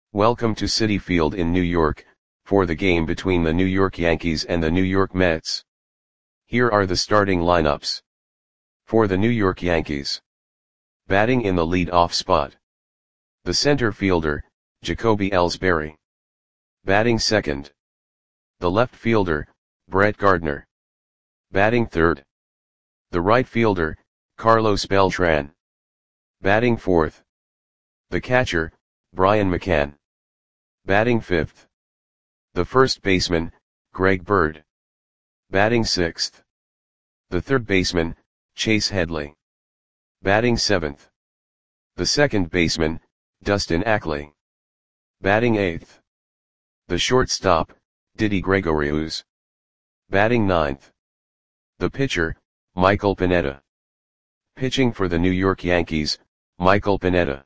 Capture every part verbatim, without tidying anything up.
Welcome to Citi Field in New York, for the game between the New York Yankees and the New York Mets. Here are the starting lineups. For the New York Yankees. Batting in the lead-off spot. The center fielder, Jacoby Ellsbury. Batting second. The left fielder, Brett Gardner. Batting third. The right fielder, Carlos Beltran. Batting fourth. The catcher, Brian McCann. Batting fifth. The first baseman, Greg Bird. Batting sixth. The third baseman, Chase Headley. Batting seventh. The second baseman, Dustin Ackley. Batting eighth. The shortstop, Didi Gregorius. Batting ninth. The pitcher, Michael Pineda. Pitching for the New York Yankees, Michael Pineda.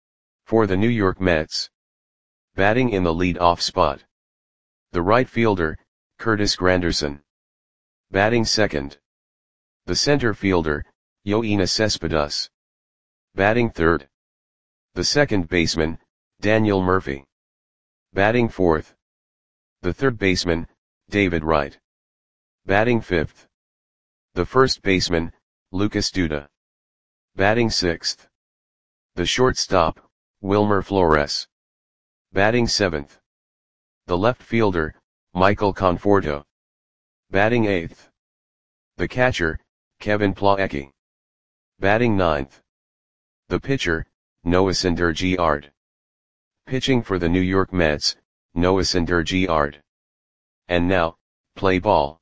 For the New York Mets. Batting in the lead-off spot. The right fielder, Curtis Granderson. Batting second. The center fielder, Yoenis Cespedes. Batting third. The second baseman, Daniel Murphy. Batting fourth. The third baseman, David Wright. Batting fifth. The first baseman, Lucas Duda. Batting sixth. The shortstop, Wilmer Flores. Batting seventh. The left fielder, Michael Conforto. Batting eighth. The catcher, Kevin Plawecki. Batting ninth. The pitcher, Noah Syndergaard. Pitching for the New York Mets, Noah Syndergaard. And now, play ball.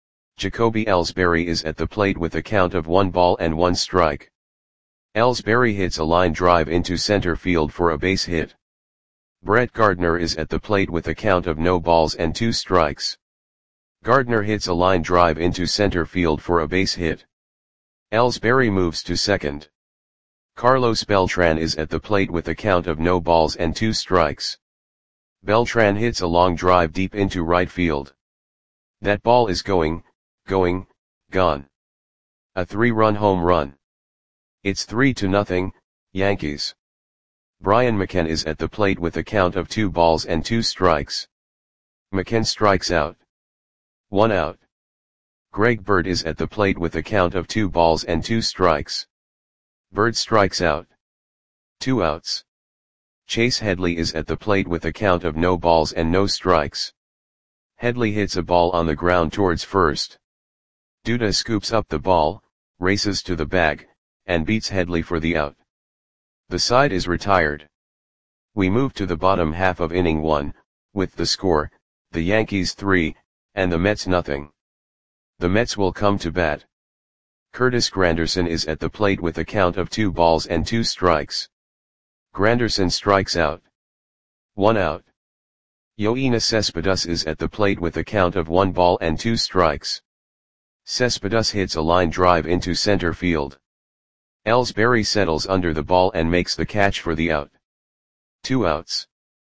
Jacoby Ellsbury is at the plate with a count of one ball and one strike. Ellsbury hits a line drive into center field for a base hit. Brett Gardner is at the plate with a count of no balls and two strikes. Gardner hits a line drive into center field for a base hit. Ellsbury moves to second. Carlos Beltran is at the plate with a count of no balls and two strikes. Beltran hits a long drive deep into right field. That ball is going, going, gone. A three-run home run. It's three to nothing, Yankees. Brian McCann is at the plate with a count of two balls and two strikes. McCann strikes out. One out. Greg Bird is at the plate with a count of two balls and two strikes. Bird strikes out. Two outs. Chase Headley is at the plate with a count of no balls and no strikes. Headley hits a ball on the ground towards first. Duda scoops up the ball, races to the bag, and beats Headley for the out. The side is retired. We move to the bottom half of inning one, with the score, the Yankees three, and the Mets nothing. The Mets will come to bat. Curtis Granderson is at the plate with a count of two balls and two strikes. Granderson strikes out. One out. Yoenis Cespedes is at the plate with a count of one ball and two strikes. Cespedes hits a line drive into center field. Ellsbury settles under the ball and makes the catch for the out. Two outs.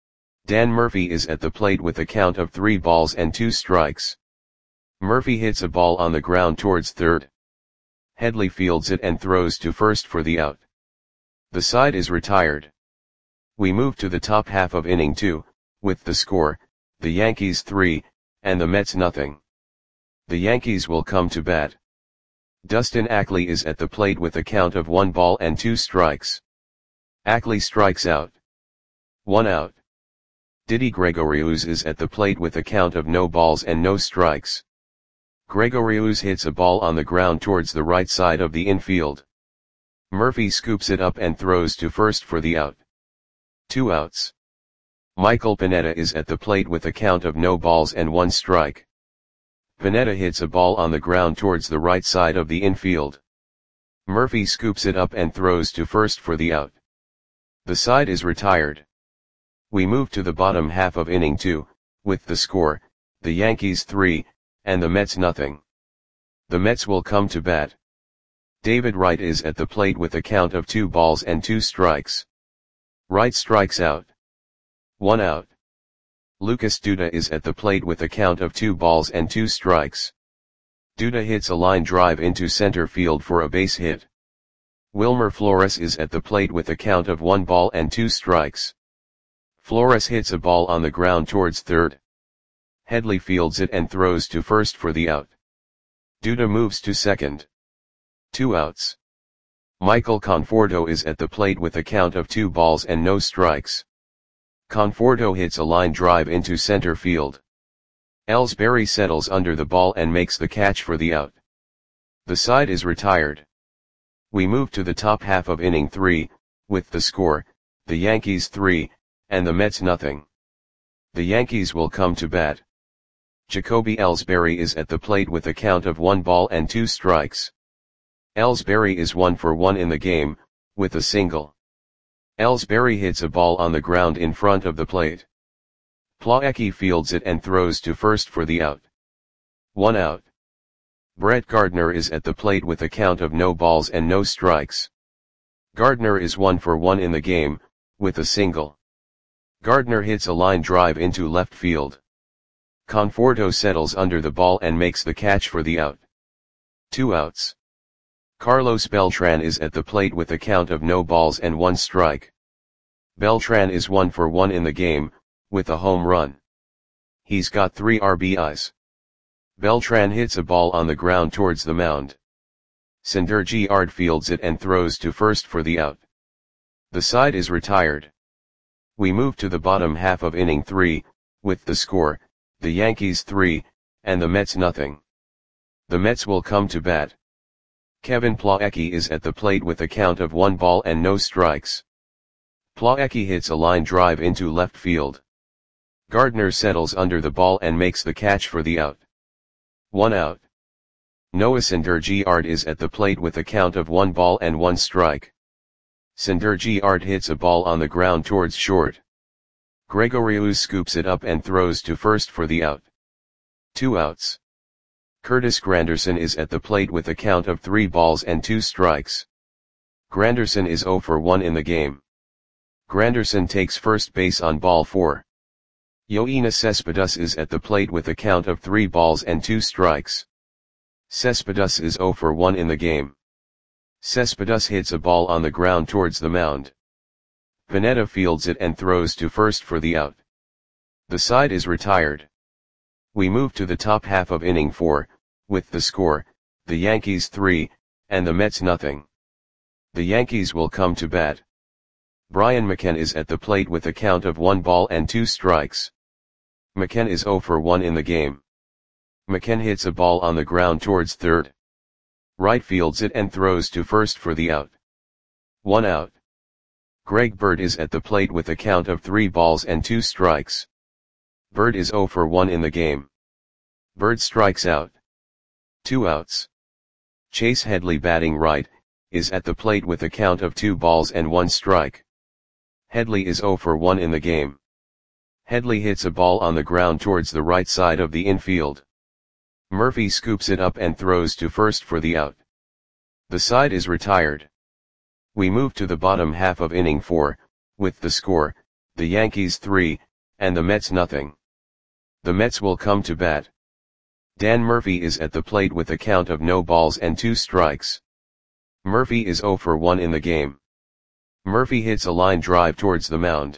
Dan Murphy is at the plate with a count of three balls and two strikes. Murphy hits a ball on the ground towards third. Headley fields it and throws to first for the out. The side is retired. We move to the top half of inning two, with the score, the Yankees three, and the Mets nothing. The Yankees will come to bat. Dustin Ackley is at the plate with a count of one ball and two strikes. Ackley strikes out. One out. Didi Gregorius is at the plate with a count of no balls and no strikes. Gregorius hits a ball on the ground towards the right side of the infield. Murphy scoops it up and throws to first for the out. Two outs. Michael Pineda is at the plate with a count of no balls and one strike. Pineda hits a ball on the ground towards the right side of the infield. Murphy scoops it up and throws to first for the out. The side is retired. We move to the bottom half of inning two, with the score, the Yankees three, and the Mets nothing. The Mets will come to bat. David Wright is at the plate with a count of two balls and two strikes. Wright strikes out. One out. Lucas Duda is at the plate with a count of two balls and two strikes. Duda hits a line drive into center field for a base hit. Wilmer Flores is at the plate with a count of one ball and two strikes. Flores hits a ball on the ground towards third. Headley fields it and throws to first for the out. Duda moves to second. Two outs. Michael Conforto is at the plate with a count of two balls and no strikes. Conforto hits a line drive into center field. Ellsbury settles under the ball and makes the catch for the out. The side is retired. We move to the top half of inning three, with the score, the Yankees three, and the Mets nothing. The Yankees will come to bat. Jacoby Ellsbury is at the plate with a count of one ball and two strikes. Ellsbury is one for one in the game, with a single. Ellsbury hits a ball on the ground in front of the plate. Plawecki fields it and throws to first for the out. One out. Brett Gardner is at the plate with a count of no balls and no strikes. Gardner is one for one in the game, with a single. Gardner hits a line drive into left field. Conforto settles under the ball and makes the catch for the out. Two outs. Carlos Beltran is at the plate with a count of no balls and one strike. Beltran is one for one in the game, with a home run. He's got three R B Is. Beltran hits a ball on the ground towards the mound. Syndergaard fields it and throws to first for the out. The side is retired. We move to the bottom half of inning three, with the score, the Yankees three, and the Mets nothing. The Mets will come to bat. Kevin Plawecki is at the plate with a count of one ball and no strikes. Plawecki hits a line drive into left field. Gardner settles under the ball and makes the catch for the out. One out. Noah Syndergaard is at the plate with a count of one ball and one strike. Syndergaard hits a ball on the ground towards short. Gregorius scoops it up and throws to first for the out. Two outs. Curtis Granderson is at the plate with a count of three balls and two strikes. Granderson is zero for one in the game. Granderson takes first base on ball four. Yoenis Cespedes is at the plate with a count of three balls and two strikes. Cespedes is zero for one in the game. Cespedes hits a ball on the ground towards the mound. Pineda fields it and throws to first for the out. The side is retired. We move to the top half of inning four, with the score, the Yankees three, and the Mets nothing. The Yankees will come to bat. Brian McKenna is at the plate with a count of one ball and two strikes. McKenna is zero for one in the game. McKenna hits a ball on the ground towards third. Right fields it and throws to first for the out. One out. Greg Bird is at the plate with a count of three balls and two strikes. Bird is zero for one in the game. Bird strikes out. Two outs. Chase Headley, batting right, is at the plate with a count of two balls and one strike. Headley is zero for one in the game. Headley hits a ball on the ground towards the right side of the infield. Murphy scoops it up and throws to first for the out. The side is retired. We move to the bottom half of inning four, with the score, the Yankees three, and the Mets nothing. The Mets will come to bat. Dan Murphy is at the plate with a count of no balls and two strikes. Murphy is zero for one in the game. Murphy hits a line drive towards the mound.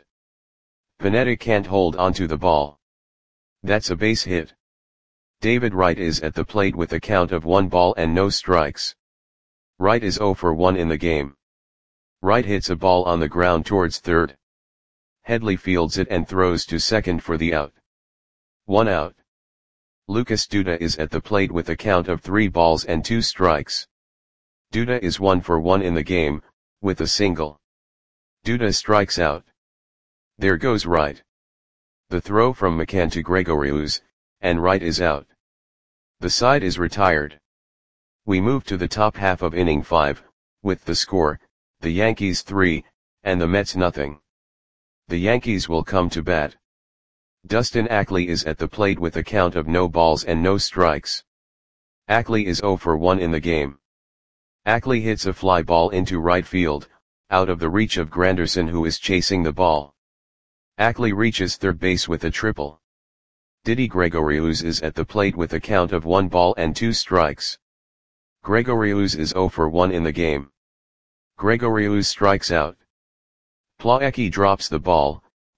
Pineda can't hold onto the ball. That's a base hit. David Wright is at the plate with a count of one ball and no strikes. Wright is zero for one in the game. Wright hits a ball on the ground towards third. Headley fields it and throws to second for the out. One out. Lucas Duda is at the plate with a count of three balls and two strikes. Duda is one for one in the game, with a single. Duda strikes out. There goes Wright. The throw from McCann to Gregorius, and Wright is out. The side is retired. We move to the top half of inning five, with the score, the Yankees three, and the Mets nothing. The Yankees will come to bat. Dustin Ackley is at the plate with a count of no balls and no strikes. Ackley is zero for one in the game. Ackley hits a fly ball into right field, out of the reach of Granderson, who is chasing the ball. Ackley reaches third base with a triple. Didi Gregorius is at the plate with a count of one ball and two strikes. Gregorius is zero for one in the game. Gregorius strikes out. Plawecki drops the ball,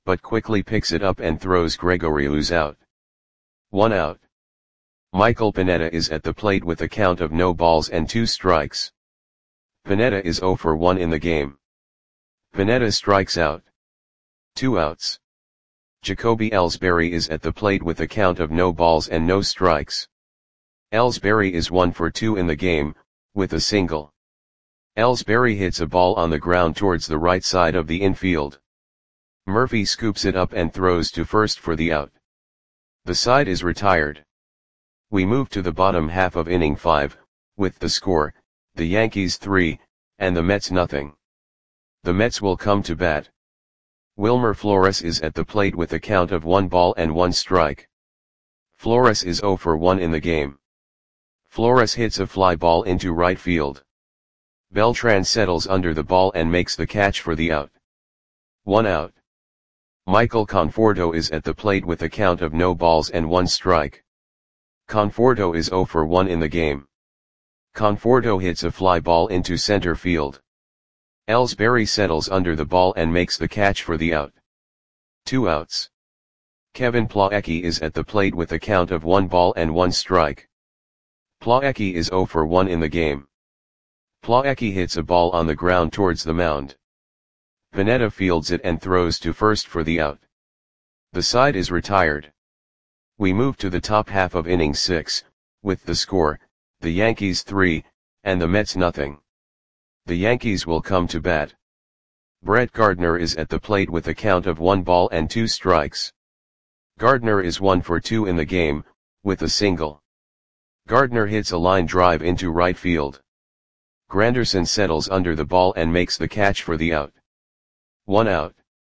but quickly picks it up and throws Gregorius out. One out. Michael Pineda is at the plate with a count of no balls and two strikes. Pineda is zero for one in the game. Pineda strikes out. Two outs. Jacoby Ellsbury is at the plate with a count of no balls and no strikes. Ellsbury is one for two in the game, with a single. Ellsbury hits a ball on the ground towards the right side of the infield. Murphy scoops it up and throws to first for the out. The side is retired. We move to the bottom half of inning five, with the score, the Yankees three, and the Mets nothing. The Mets will come to bat. Wilmer Flores is at the plate with a count of one ball and one strike. Flores is zero for one in the game. Flores hits a fly ball into right field. Beltran settles under the ball and makes the catch for the out. One out. Michael Conforto is at the plate with a count of no balls and one strike. Conforto is zero for one in the game. Conforto hits a fly ball into center field. Ellsbury settles under the ball and makes the catch for the out. Two outs. Kevin Plawecki is at the plate with a count of one ball and one strike. Plawecki is zero for one in the game. Plawecki hits a ball on the ground towards the mound. Pineda fields it and throws to first for the out. The side is retired. We move to the top half of inning six, with the score, the Yankees three, and the Mets nothing. The Yankees will come to bat. Brett Gardner is at the plate with a count of one ball and two strikes. Gardner is one for two in the game, with a single. Gardner hits a line drive into right field. Granderson settles under the ball and makes the catch for the out. One out.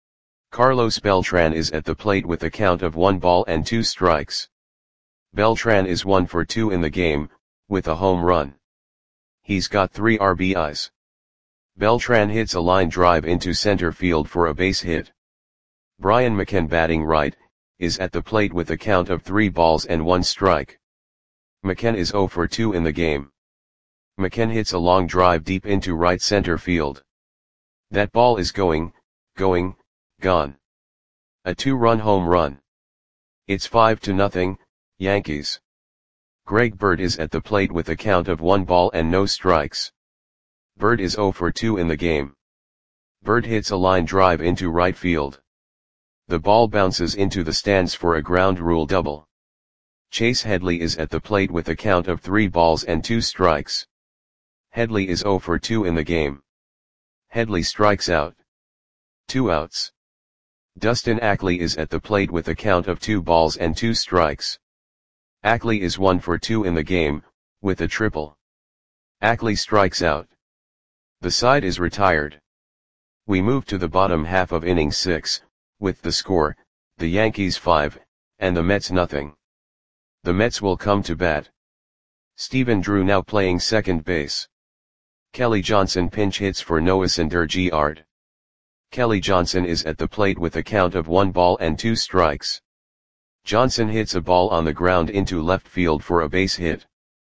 Carlos Beltran is at the plate with a count of one ball and two strikes. Beltran is one for two in the game, with a home run. He's got three R B Is. Beltran hits a line drive into center field for a base hit. Brian McCann, batting right, is at the plate with a count of three balls and one strike. McCann is zero for two in the game. McCann hits a long drive deep into right center field. That ball is going, going, gone. A two-run home run. It's five to nothing, Yankees. Greg Bird is at the plate with a count of one ball and no strikes. Bird is zero for two in the game. Bird hits a line drive into right field. The ball bounces into the stands for a ground rule double. Chase Headley is at the plate with a count of three balls and two strikes. Headley is zero for two in the game. Headley strikes out. Two outs. Dustin Ackley is at the plate with a count of two balls and two strikes. Ackley is one for two in the game, with a triple. Ackley strikes out. The side is retired. We move to the bottom half of inning six, with the score, the Yankees five, and the Mets nothing. The Mets will come to bat. Stephen Drew now playing second base. Kelly Johnson pinch hits for Noah Syndergaard. Kelly Johnson is at the plate with a count of one ball and two strikes. Johnson hits a ball on the ground into left field for a base hit.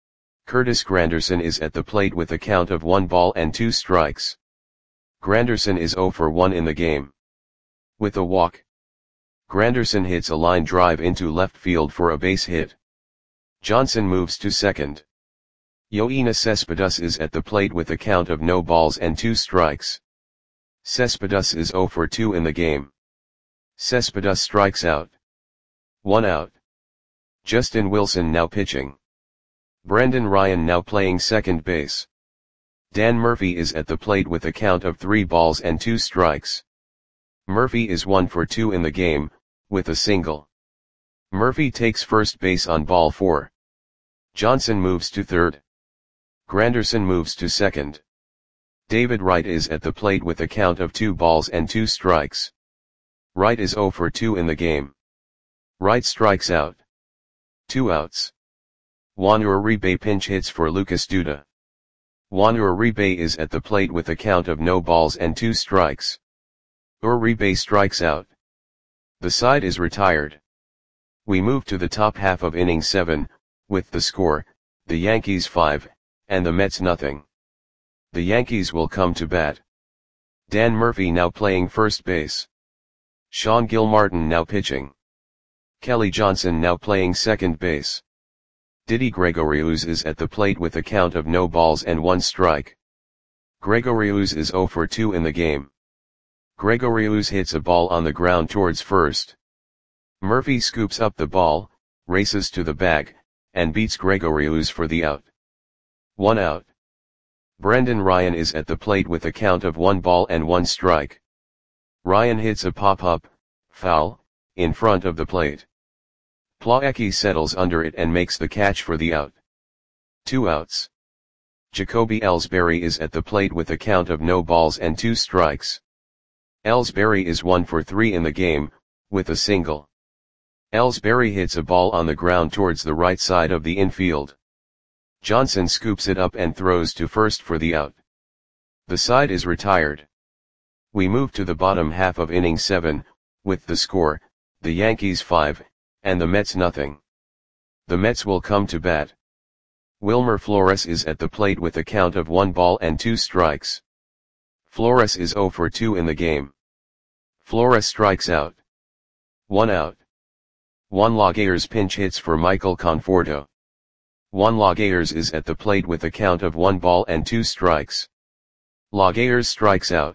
Curtis Granderson is at the plate with a count of one ball and two strikes. Granderson is zero for one in the game. With a walk. Granderson hits a line drive into left field for a base hit. Johnson moves to second. Yoenis Cespedes is at the plate with a count of no balls and two strikes. Cespedes is zero for two in the game. Cespedes strikes out. One out. Justin Wilson now pitching. Brendan Ryan now playing second base. Dan Murphy is at the plate with a count of three balls and two strikes. Murphy is one for two in the game, with a single. Murphy takes first base on ball four. Johnson moves to third. Granderson moves to second. David Wright is at the plate with a count of two balls and two strikes. Wright is zero for two in the game. Wright strikes out. Two outs. Juan Uribe pinch hits for Lucas Duda. Juan Uribe is at the plate with a count of no balls and two strikes. Uribe strikes out. The side is retired. We move to the top half of inning seven, with the score, the Yankees five, and the Mets nothing. The Yankees will come to bat. Dan Murphy now playing first base. Sean Gilmartin now pitching. Kelly Johnson now playing second base. Didi Gregorius is at the plate with a count of no balls and one strike. Gregorius is zero for two in the game. Gregorius hits a ball on the ground towards first. Murphy scoops up the ball, races to the bag, and beats Gregorius for the out. One out. Brendan Ryan is at the plate with a count of one ball and one strike. Ryan hits a pop-up, foul, in front of the plate. Plawecki settles under it and makes the catch for the out. Two outs. Jacoby Ellsbury is at the plate with a count of no balls and two strikes. Ellsbury is one for three in the game, with a single. Ellsbury hits a ball on the ground towards the right side of the infield. Johnson scoops it up and throws to first for the out. The side is retired. We move to the bottom half of inning seven, with the score, the Yankees five, and the Mets nothing. The Mets will come to bat. Wilmer Flores is at the plate with a count of one ball and two strikes. Flores is zero for two in the game. Flores strikes out. One out. Juan Lagares pinch hits for Michael Conforto. Juan Lagares is at the plate with a count of one ball and two strikes. Lagares strikes out.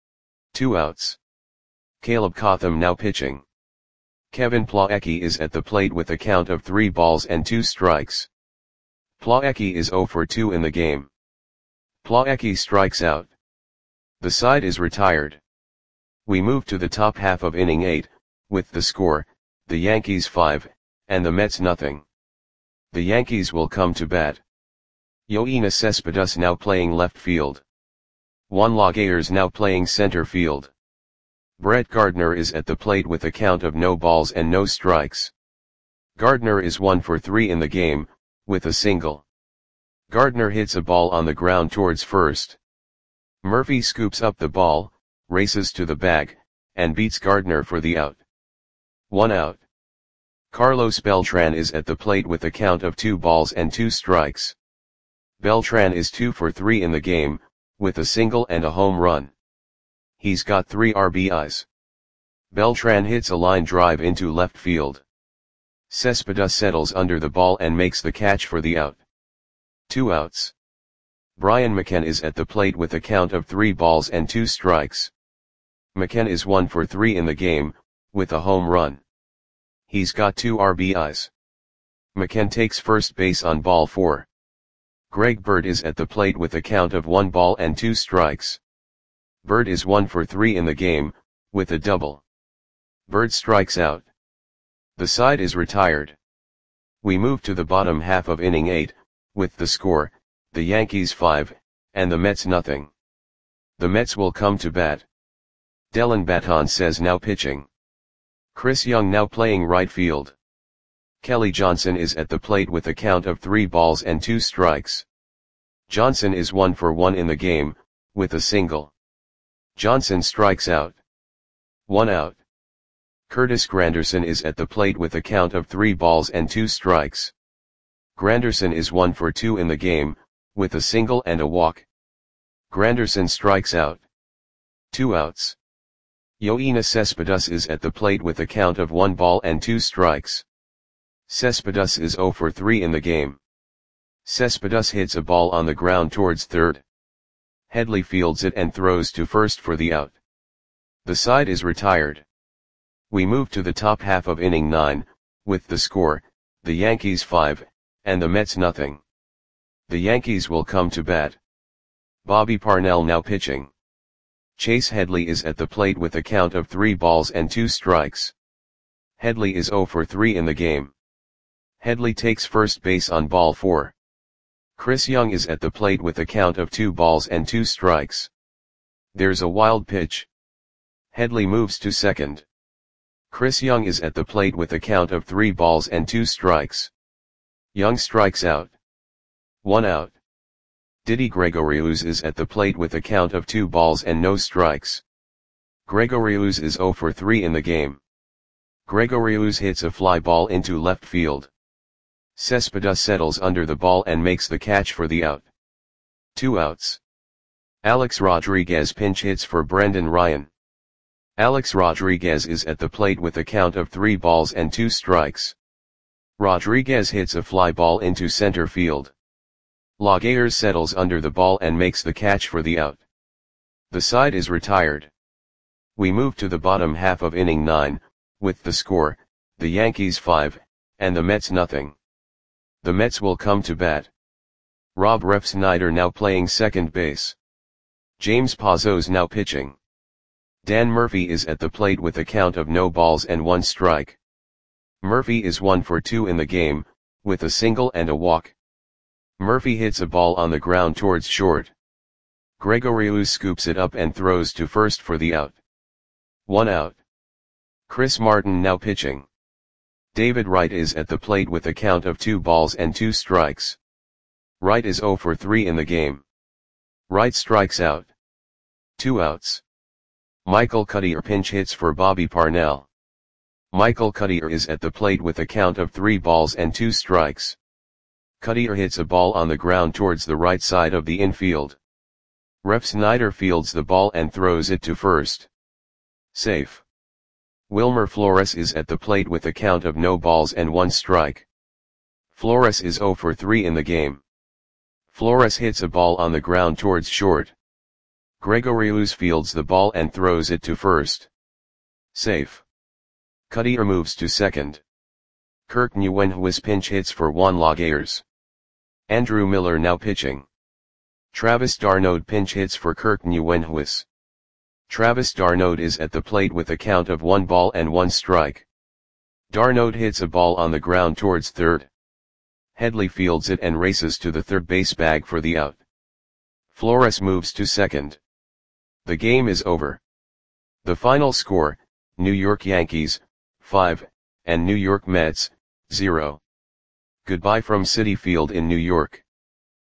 Two outs. Caleb Cotham now pitching. Kevin Plawecki is at the plate with a count of three balls and two strikes. Plawecki is zero for two in the game. Plawecki strikes out. The side is retired. We move to the top half of inning eight, with the score, the Yankees five, and the Mets nothing. The Yankees will come to bat. Yoenis Cespedes now playing left field. Juan Lagares now playing center field. Brett Gardner is at the plate with a count of no balls and no strikes. Gardner is one for three in the game, with a single. Gardner hits a ball on the ground towards first. Murphy scoops up the ball, races to the bag, and beats Gardner for the out. One out. Carlos Beltran is at the plate with a count of two balls and two strikes. Beltran is two for three in the game, with a single and a home run. He's got three R B Is. Beltran hits a line drive into left field. Cespedes settles under the ball and makes the catch for the out. Two outs. Brian McCann is at the plate with a count of three balls and two strikes. McCann is one for three in the game, with a home run. He's got two R B Is. McCann takes first base on ball four. Greg Bird is at the plate with a count of one ball and two strikes. Bird is one for three in the game, with a double. Bird strikes out. The side is retired. We move to the bottom half of inning eight, with the score, the Yankees five, and the Mets nothing. The Mets will come to bat. Dellin Betances now pitching. Chris Young now playing right field. Kelly Johnson is at the plate with a count of three balls and two strikes. Johnson is one for one in the game, with a single. Johnson strikes out. One out. Curtis Granderson is at the plate with a count of three balls and two strikes. Granderson is one for two in the game, with a single and a walk. Granderson strikes out. Two outs. Yoenis Cespedes is at the plate with a count of one ball and two strikes. Cespedes is zero for three in the game. Cespedes hits a ball on the ground towards third. Headley fields it and throws to first for the out. The side is retired. We move to the top half of inning nine, with the score, the Yankees five, and the Mets nothing. The Yankees will come to bat. Bobby Parnell now pitching. Chase Headley is at the plate with a count of three balls and two strikes. Headley is zero for three in the game. Headley takes first base on ball four. Chris Young is at the plate with a count of two balls and two strikes. There's a wild pitch. Headley moves to second. Chris Young is at the plate with a count of three balls and two strikes. Young strikes out. One out. Didi Gregorius is at the plate with a count of two balls and no strikes. Gregorius is zero for three in the game. Gregorius hits a fly ball into left field. Cespedes settles under the ball and makes the catch for the out. Two outs. Alex Rodriguez pinch hits for Brendan Ryan. Alex Rodriguez is at the plate with a count of three balls and two strikes. Rodriguez hits a fly ball into center field. Laguerre settles under the ball and makes the catch for the out. The side is retired. We move to the bottom half of inning nine, with the score, the Yankees five, and the Mets nothing. The Mets will come to bat. Rob Refsnyder now playing second base. James Pazos now pitching. Dan Murphy is at the plate with a count of no balls and one strike. Murphy is one for two in the game, with a single and a walk. Murphy hits a ball on the ground towards short. Gregoriou scoops it up and throws to first for the out. One out. Chris Martin now pitching. David Wright is at the plate with a count of two balls and two strikes. Wright is zero for three in the game. Wright strikes out. Two outs. Michael Cuddyer pinch hits for Bobby Parnell. Michael Cuddyer is at the plate with a count of three balls and two strikes. Cuddyer hits a ball on the ground towards the right side of the infield. Refsnyder fields the ball and throws it to first. Safe. Wilmer Flores is at the plate with a count of no balls and one strike. Flores is zero for three in the game. Flores hits a ball on the ground towards short. Gregoriou fields the ball and throws it to first. Safe. Cuddyer moves to second. Kirk Nieuwenhuis pinch hits for Juan Laguerre. Andrew Miller now pitching. Travis d'Arnaud pinch hits for Kirk Nieuwenhuis. Travis d'Arnaud is at the plate with a count of one ball and one strike. d'Arnaud hits a ball on the ground towards third. Headley fields it and races to the third base bag for the out. Flores moves to second. The game is over. The final score, New York Yankees, five, and New York Mets, zero. Goodbye from Citi Field in New York.